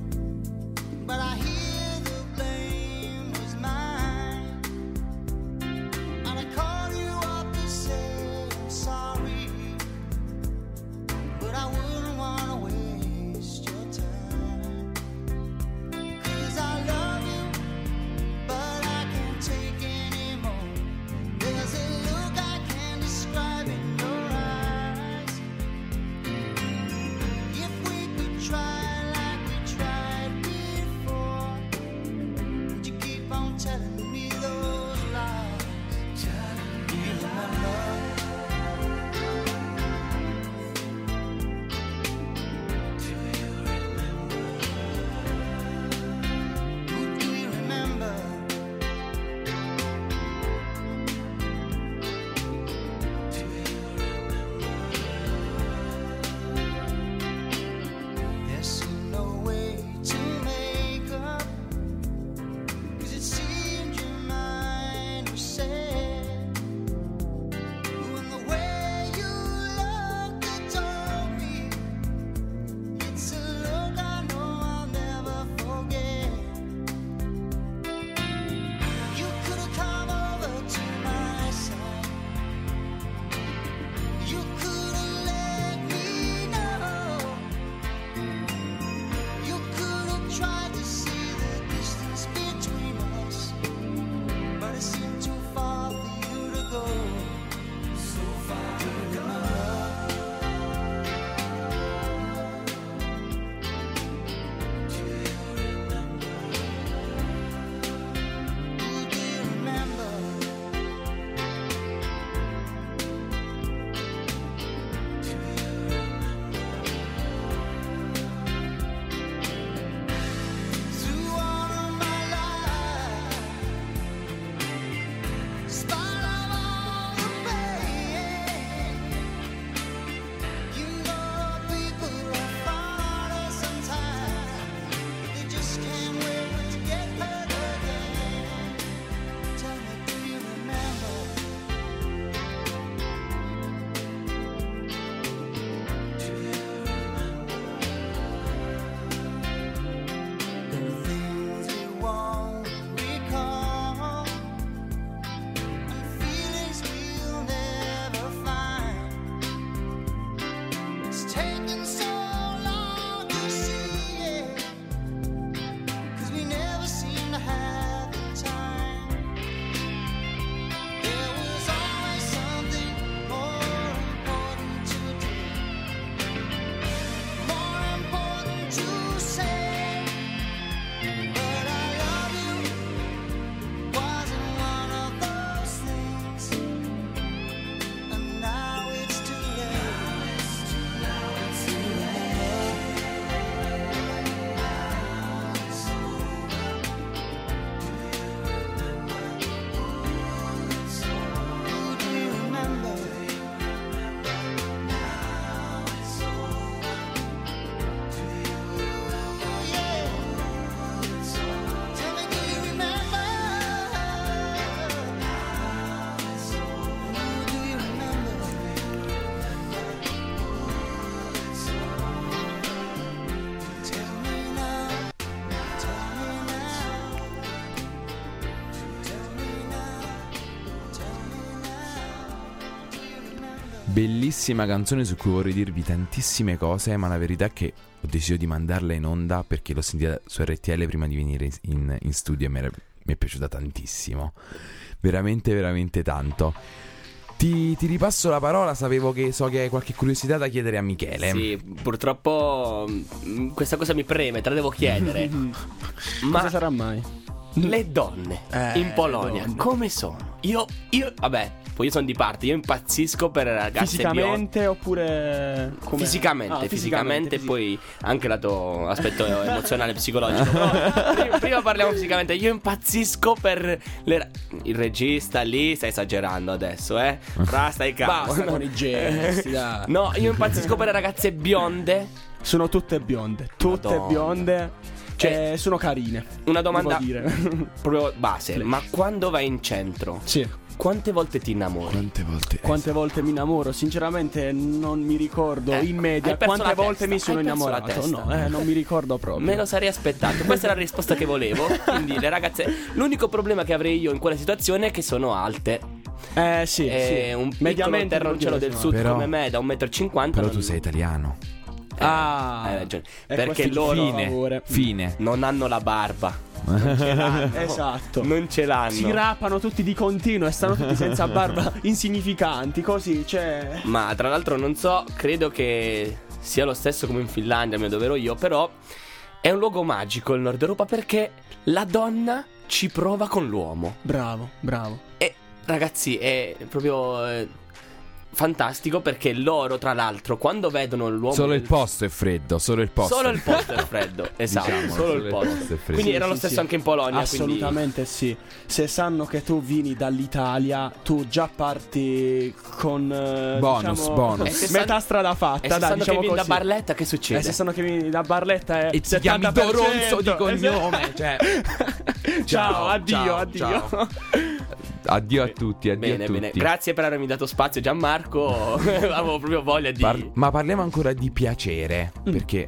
Bellissima canzone su cui vorrei dirvi tantissime cose, ma la verità è che ho deciso di mandarla in onda perché l'ho sentita su R T L prima di venire in, in studio e mi, era, mi è piaciuta tantissimo. Veramente, veramente tanto. Ti, ti ripasso la parola, sapevo che so che hai qualche curiosità da chiedere a Michele. Sì, purtroppo mh, questa cosa mi preme, te la devo chiedere. Ma cosa sarà mai? Le donne Eh, in Polonia donne. come sono? Io, io, vabbè, poi io sono di parte, io impazzisco per ragazze bionde. Fisicamente oppure come? Fisicamente, Ah, fisicamente, fisi- poi anche lato aspetto emozionale, psicologico. Però prima, prima parliamo fisicamente. Io impazzisco per le ra- il regista lì, stai esagerando adesso, eh? Fra, stai calmo. Basta con i gesti, dai. No, io impazzisco per le ragazze bionde. Sono tutte bionde, tutte Madonna. bionde. Cioè, Eh, sono carine. Una domanda devo dire. proprio base, Flash. ma quando vai in centro, Sì. quante volte ti innamori? Quante volte? Quante volte mi innamoro? Sinceramente non mi ricordo Eh, in media hai perso quante la volte testa, mi sono hai perso la innamorato. testa. No, eh, non mi ricordo proprio. Me lo sarei aspettato. Questa è la risposta che volevo. Quindi le ragazze, l'unico problema che avrei io in quella situazione è che sono alte. Eh sì, E sì. un piccolo mediamente terroncello del sud Però- come me da un metro e cinquanta. Però tu sei italiano. Ah, hai ragione. e Perché questo loro ti fa favore. Fine. non hanno la barba. Non ce l'hanno. Esatto. Non ce l'hanno. Si rappano tutti di continuo e stanno tutti senza barba, insignificanti, così, cioè. Ma tra l'altro non so, credo che sia lo stesso come in Finlandia, dove ero io, però è un luogo magico il Nord Europa perché la donna ci prova con l'uomo. Bravo, bravo. E ragazzi, è proprio eh, fantastico perché loro, tra l'altro, quando vedono l'uomo Solo il del- posto è freddo, solo il posto. Solo il posto è freddo. Esatto, Diciamo, solo il posto. è freddo. Quindi Sì, era lo sì, stesso sì. anche in Polonia. Assolutamente sì. Se sanno che tu vieni dall'Italia, tu già parti con eh, Bonus, diciamo, bonus. E se metà sanno- strada E fatta, se dai, sanno diciamo che vieni da così. Barletta, che succede? E se sanno che vieni da Barletta è E ti chiami settanta per cento. Doronzo di cognome, cioè. Ciao, Ciao, addio, ciao, addio. ciao. Addio a tutti, addio Bene, a tutti. bene. Grazie per avermi dato spazio, Gianmarco. Avevo proprio voglia di. Par- ma parliamo ancora di piacere, Mm. perché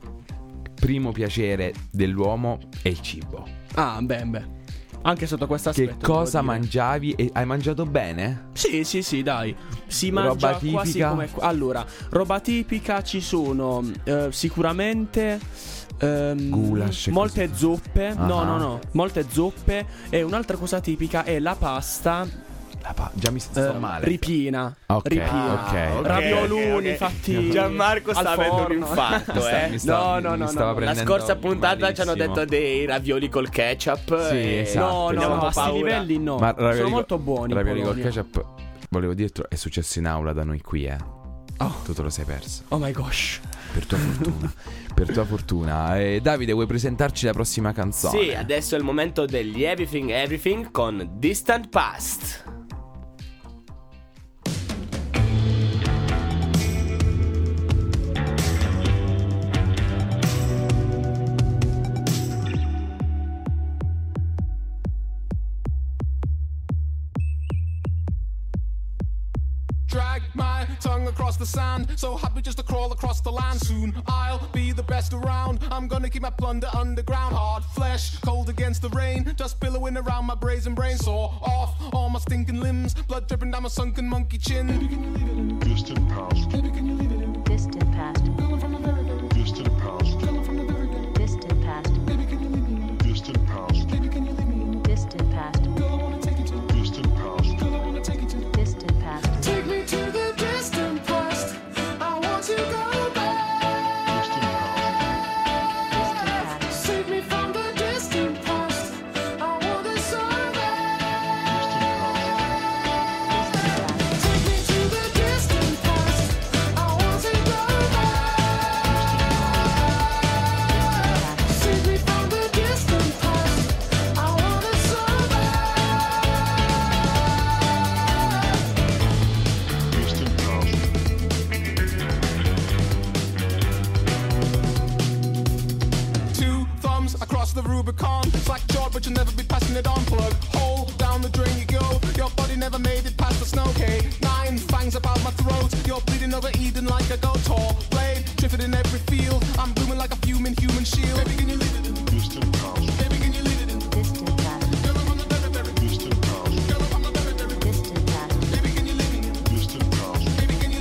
primo piacere dell'uomo è il cibo. Ah, beh, beh. Anche sotto questo Che aspetto. cosa devo dire. mangiavi e hai mangiato bene? Sì, sì, sì, dai. Si mangia Roba quasi tipica? come. Allora, roba tipica ci sono eh, sicuramente. ehm, Goulash e molte così. zuppe. No, Ah. no, no. Molte zuppe. E un'altra cosa tipica è la pasta. La pa- già mi sto eh, male. ripiena. Ok, ripiena. ok, ok. Ravioloni ok, ok. fatti. Gianmarco sta al avendo un forno. infarto, eh. Mi stava- No, no, mi no, stava no. La prendendo scorsa puntata ci hanno malissimo. detto dei ravioli col ketchup. Sì, e- esatto. No, no, Abbiamo no, a sti paura. livelli no. Ma ravioli Sono co- molto buoni. in Ravioli col Polonia. ketchup, volevo dirtelo, è successo in aula da noi qui, eh. Oh. Tu te lo sei perso. Oh my gosh. Per tua fortuna. Per tua fortuna. E Davide, vuoi presentarci la prossima canzone? Sì, adesso è il momento degli Everything Everything con Distant Past. Drag my tongue across the sand, so happy just to crawl across the land. Soon I'll be the best around. I'm gonna keep my plunder underground. Hard flesh, cold against the rain, just billowing around my brazen brain. Saw off all my stinking limbs, blood dripping down my sunken monkey chin. Baby, can you leave it in distant past? Baby, can you leave it in Distant past. Feeling from the very, very distant past. Feeling from the very, very Distant past. Baby, can you leave me in distant past? Baby, can you leave me in Distant past. Girl, I wanna take you to distant past. Girl, I wanna take you to Distant past. Take me to the distant past. I want to go back. Distant past. Save me from the distant past. I want to survive. Take me to the distant past. I want to go back. Save me from the distant past. I want to Two thumbs across the Rubicon. Slack jawed, but you'll never be passing it on. Plug hole down the drain you go. Your body never made it past the snow. K nine fangs about my throat. You're bleeding over Eden like a goat. Tall blade drifted in every field. I'm blooming like a fuming human shield. Baby, can you leave it in distant past? Baby, can you leave it in Distant past. Girl, I'm on the very, very distant past. Girl, I'm on the very, very Distant past. Baby, can you leave me in distant past? Baby, can you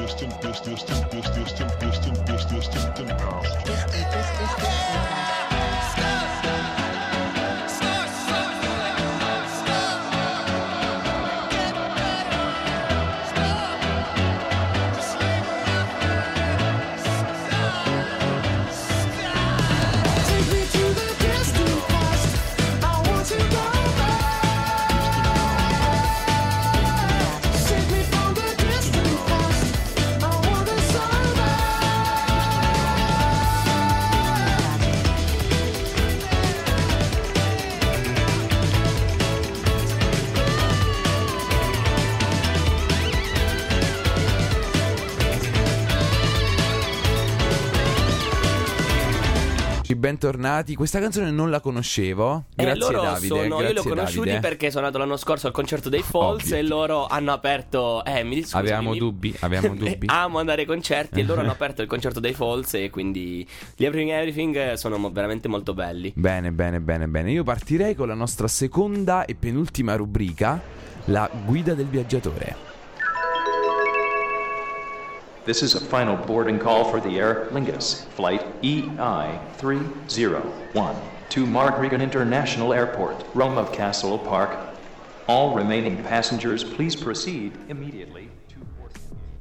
distant, distant, distant, distant, distant, distant, distant past. Bentornati, questa canzone non la conoscevo. Grazie eh, loro Davide. Sono, grazie io li ho conosciuti Davide. perché sono andato l'anno scorso al concerto dei Falls. Ovvio. E loro hanno aperto. Eh, mi discusi, Avevamo mi... dubbi, avevamo dubbi. Amo andare ai concerti e loro hanno aperto il concerto dei Falls. E quindi gli Everything Everything sono mo- veramente molto belli. Bene, bene, bene, bene. Io partirei con la nostra seconda e penultima rubrica, la guida del viaggiatore. This is a final boarding call for the Aer Lingus, flight E I three zero one to Mark Regan International Airport, Rome of Castle Park. All remaining passengers, please proceed immediately to boarding.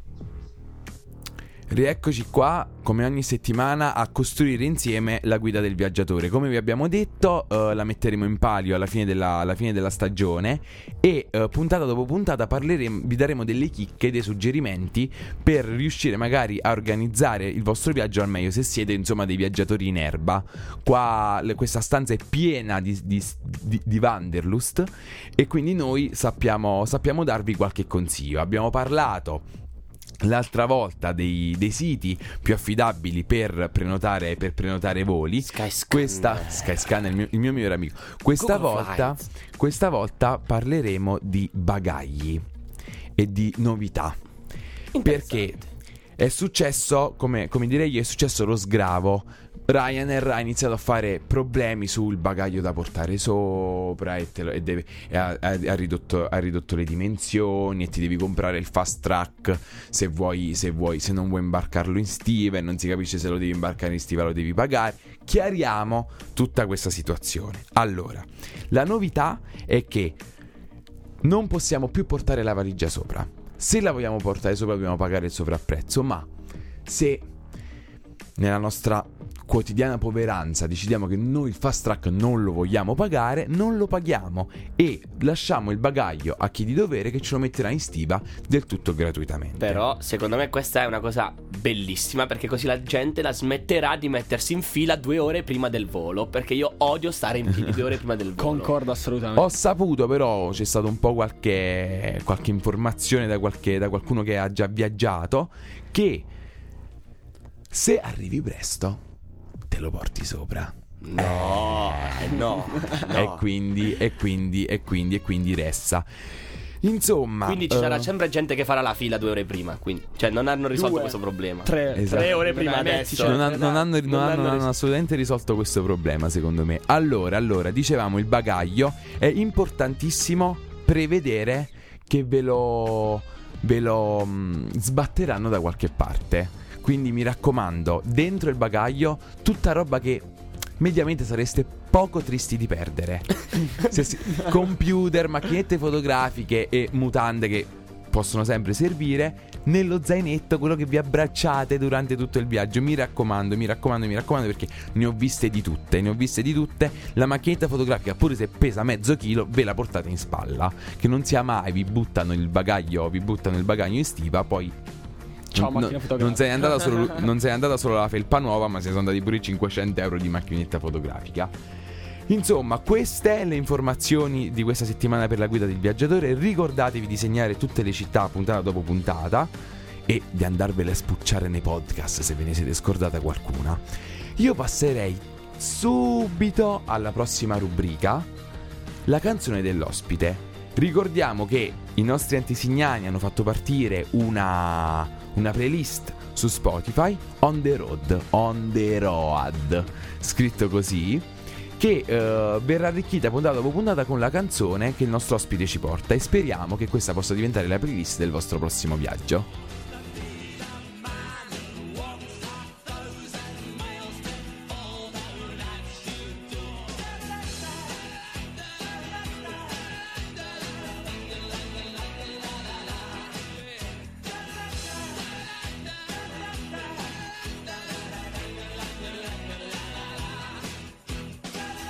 Rieccoci qua, come ogni settimana, a costruire insieme la guida del viaggiatore. Come vi abbiamo detto, uh, la metteremo in palio alla fine della, alla fine della stagione e uh, puntata dopo puntata parleremo, vi daremo delle chicche, dei suggerimenti per riuscire magari a organizzare il vostro viaggio al meglio se siete insomma dei viaggiatori in erba. Qua le, questa stanza è piena di, di, di, di Wanderlust e quindi noi sappiamo, sappiamo darvi qualche consiglio. Abbiamo parlato l'altra volta dei, dei siti più affidabili per prenotare, per prenotare voli. Skyscanner. Questa Skyscanner, il mio, il mio migliore amico. Questa volta, questa volta parleremo di bagagli e di novità. Perché è successo, come, come direi io, è successo lo sgravo. Ryanair ha iniziato a fare problemi sul bagaglio da portare sopra e, te lo, e, deve, e ha, ha, ha, ridotto, ha ridotto le dimensioni e ti devi comprare il fast track se vuoi, se vuoi, se non vuoi imbarcarlo in stiva e non si capisce se lo devi imbarcare in stiva, lo devi pagare. Chiariamo tutta questa situazione. Allora, la novità è che non possiamo più portare la valigia sopra. Se la vogliamo portare sopra dobbiamo pagare il sovrapprezzo, ma se nella nostra quotidiana poveranza decidiamo che noi il fast track non lo vogliamo pagare, non lo paghiamo e lasciamo il bagaglio a chi di dovere che ce lo metterà in stiva del tutto gratuitamente. Però secondo me questa è una cosa bellissima, perché così la gente la smetterà di mettersi in fila due ore prima del volo, perché io odio stare in fila due ore prima del volo. Concordo assolutamente. Ho saputo però, c'è stato un po' qualche, qualche informazione da, qualche, da qualcuno che ha già viaggiato, che se arrivi presto te lo porti sopra. No, eh, no, no. E quindi, e quindi, e quindi, e quindi resta. Insomma, quindi ci sarà uh, sempre gente che farà la fila due ore prima. Quindi, cioè, non hanno risolto due, questo problema. Tre, esatto. tre ore prima adesso. Non, ha, non, hanno, non, non hanno, hanno non ris- hanno assolutamente risolto questo problema, secondo me. Allora, allora, dicevamo il bagaglio. È importantissimo prevedere che ve lo, ve lo mh, sbatteranno da qualche parte. Quindi mi raccomando, dentro il bagaglio tutta roba che mediamente sareste poco tristi di perdere. Se si, computer, macchinette fotografiche e mutande che possono sempre servire. Nello zainetto, quello che vi abbracciate durante tutto il viaggio. Mi raccomando, mi raccomando, mi raccomando, perché ne ho viste di tutte, ne ho viste di tutte. La macchinetta fotografica, pure se pesa mezzo chilo, ve la portate in spalla. Che non sia mai, vi buttano il bagaglio, vi buttano il bagaglio in stiva, poi ciao, no, macchina fotografica. Non sei andata solo, non sei andata solo la felpa nuova, ma si sono andati pure i cinquecento euro di macchinetta fotografica. Insomma, queste le informazioni di questa settimana per la guida del viaggiatore. Ricordatevi di segnare tutte le città puntata dopo puntata e di andarvele a spucciare nei podcast se ve ne siete scordata qualcuna. Io passerei subito alla prossima rubrica, la canzone dell'ospite. Ricordiamo che i nostri antesignani hanno fatto partire una, una playlist su Spotify, On the Road, On the Road, scritto così, che uh, verrà arricchita puntata dopo puntata con la canzone che il nostro ospite ci porta, e speriamo che questa possa diventare la playlist del vostro prossimo viaggio.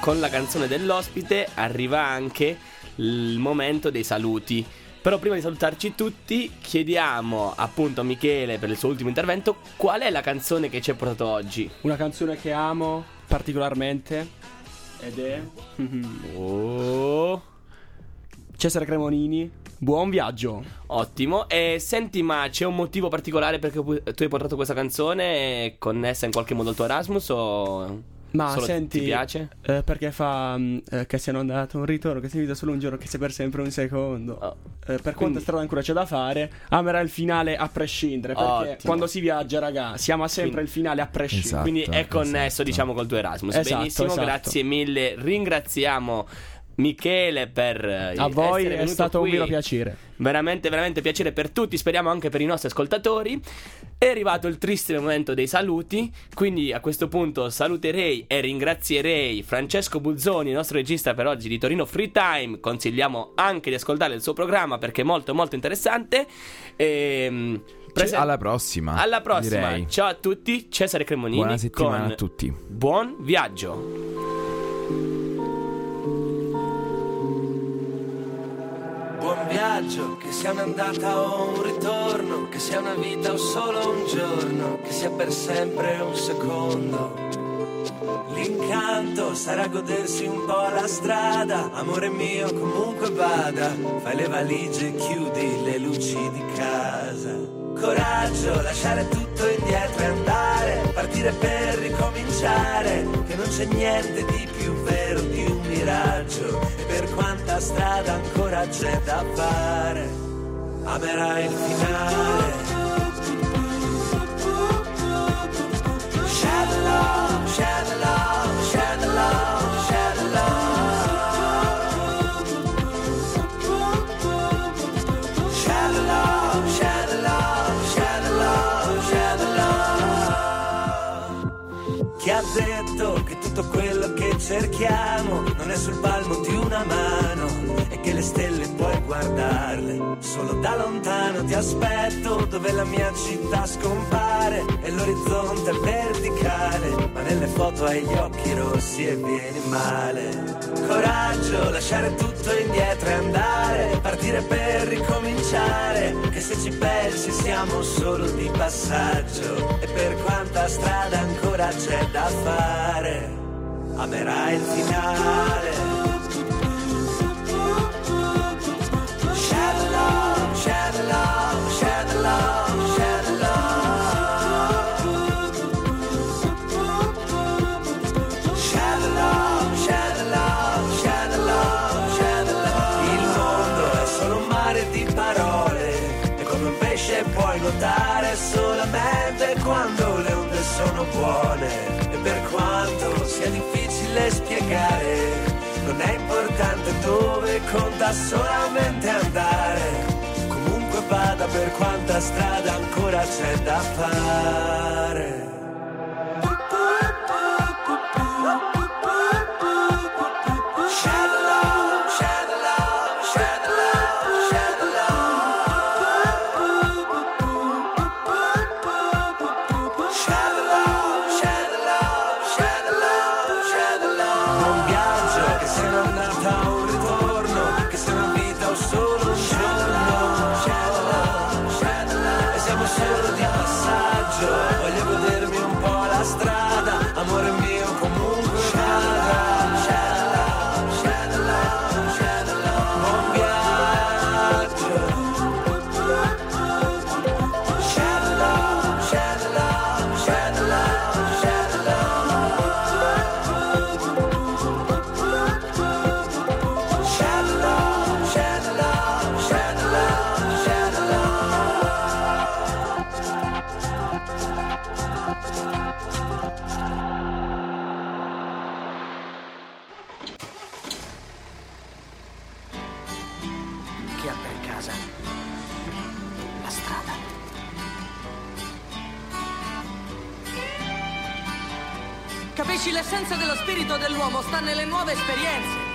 con la canzone dell'ospite arriva anche il momento dei saluti. Però prima di salutarci tutti chiediamo appunto a Michele per il suo ultimo intervento qual è la canzone che ci ha portato oggi. Una canzone che amo particolarmente ed è oh. Cesare Cremonini, Buon Viaggio. Ottimo. E senti, ma c'è un motivo particolare perché tu hai portato questa canzone connessa in qualche modo al tuo Erasmus o... Ma solo senti, ti piace? Eh, perché fa eh, che siano andato un ritorno, che sia vita solo un giorno, che sia per sempre un secondo. Oh. Eh, per quanta strada ancora c'è da fare, amerà il finale a prescindere. Perché Ottimo. Quando si viaggia, raga, si ama sempre Quindi, il finale a prescindere. esatto, Quindi è connesso, esatto. diciamo, col tuo Erasmus. Esatto, Benissimo, esatto. grazie mille. Ringraziamo Michele per a voi è stato qui. un vero piacere. Veramente, veramente piacere per tutti. Speriamo anche per i nostri ascoltatori. È arrivato il triste momento dei saluti. Quindi a questo punto saluterei e ringrazierei Francesco Buzzoni, il nostro regista per oggi di Torino Free Time. Consigliamo anche di ascoltare il suo programma perché è molto molto interessante. E, presen- alla prossima. Alla prossima. Direi. Ciao a tutti. Cesare Cremonini. Buona settimana con a tutti. Buon viaggio. Buon viaggio, che sia un'andata o un ritorno, che sia una vita o solo un giorno, che sia per sempre un secondo. L'incanto sarà godersi un po' la strada, amore mio comunque vada, fai le valigie e chiudi le luci di casa. Coraggio, lasciare tutto indietro e andare, partire per ricominciare, che non c'è niente di più vero di un miraggio, e per quanta strada ancora c'è da fare, amerai il finale. Share the love, share the love, share the love, share the love. Share the love, share the love, share the love, share the love. Chi ha detto che tutto quello che cerchiamo non è sul palmo di una mano e che le stelle puoi guardarle solo da lontano? Ti aspetto dove la mia città scompare e l'orizzonte è verticale, ma nelle foto hai gli occhi rossi e vieni male. Coraggio, lasciare tutto indietro e andare, partire per ricominciare, che se ci pensi siamo solo di passaggio, e per quanta strada ancora c'è da fare, amerai il finale. Share the love, share the love, share the love, share the love. Share the love, share the love, share the love, share the love. Il mondo è solo un mare di parole, e come un pesce puoi nuotare solamente quando le onde sono buone, e per quanto sia difficile spiegare, non è importante dove, conta solamente andare. Comunque vada, per quanta strada ancora c'è da fare. Share the love, share the love, share the love, share the love. Share the love, share the love, share the love, share the love. Buon viaggio, che sia un'andata o un ritorno, che sia una vita o solo un giorno. Share the love, share the love. E siamo solo di passaggio, voglio godermi un po' la strada, amore mio comunque vada. Share the love, share the love, share the love. Buon viaggio. Share the love, share the love, share the love, share the love. Share the love, share the love, share the love, share the love. Chi apre in casa? La strada. Capisci, l'essenza dello spirito dell'uomo sta nelle nuove esperienze.